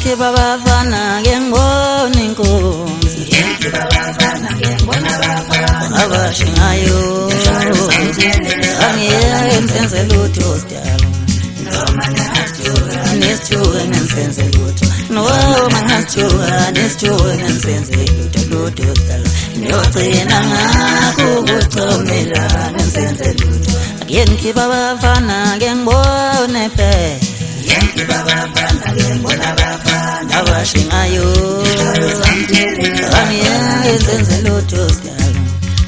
Yengikhipha abafana ngiyangibona inkunzi, abashingayo angiyeke ngisenze lutho sidalo, nesithuka ngisenze lutho noma ngasithuka nesithuka ngisenze lutho sidalo, ngiyogcina ngakho ukuchomela ngisenze lutho. Yengikhipha abafana ngiyangibona phela, yengikhipha abafana ngiyangibona abafana abashingayo angiyeke ngisenze lutho sidalo,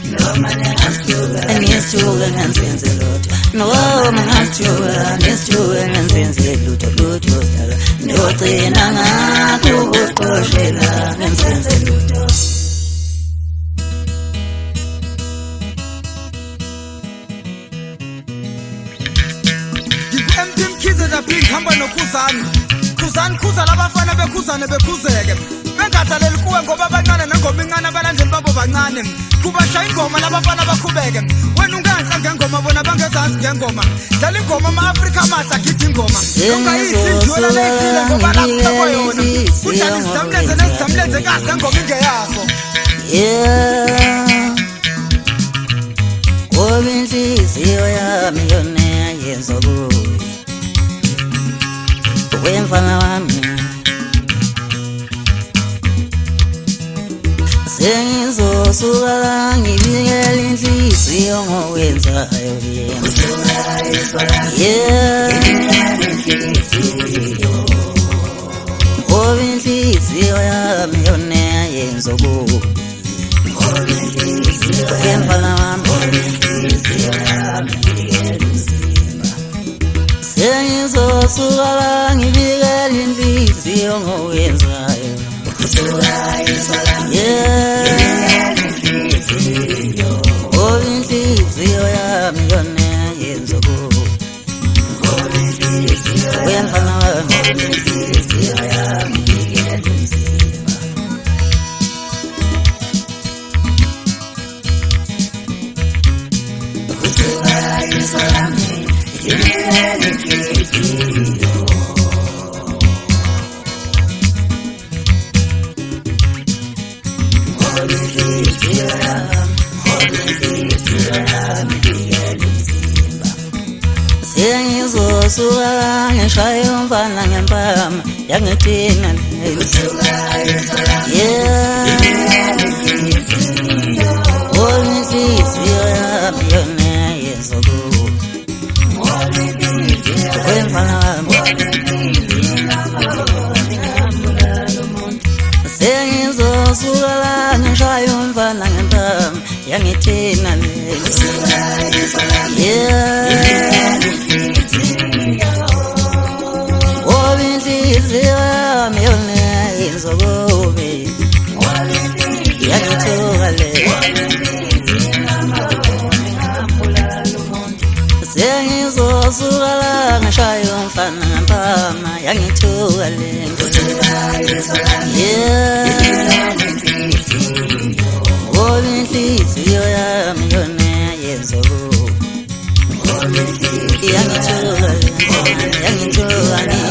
nesithuka ngisenze lutho noma ngasithuka nesithuka ngisenze lutho sidalo, ngiyogcina ngakho ukuqoshela ngisenze lutho. Hamba nokhuzani khuza labafana bekhuzane bekhuzeke bengadlaleli kuwe ngoba abancane nengoma incane abalandeli babo bancane kubashaya ingoma labafana bakhubeke wena unganhla ngengoma bona bangezansi ngengoma dlala ingoma ama-Afrika amahle agida ingoma ungayihlinjuwela leyithile ngoba lapha kwayona kudlala izidamlenze nezidamlenze kahle ngoma ingeyazo ngoba inhliziyo yami yona yenza kuyo wemfana wami, sengizosuka la ngibikele inhliziyo ngowenzayo ngoba inhliziyo yami yona yenza kubi, wemfana wami, sengizosuka la ngibikele inhliziyo ngowenzayo ngoba inhliziyo yami yona yenza kubi, wemfana wami, sengizosuka la ngishaya umfana ngempama yangithina inhliziyo yami yona yenza kubi, wemfana wami, sengizosuka la ngishaya umfana ngempama yangithina ngoba inhliziyo yami yona yenza kubi, yangithuka le sengizosuka la ngishaya umfana ngempama yangithuka le ngoba inhliziyo yami yona yenza kubi, yangithuka le yangithuka le.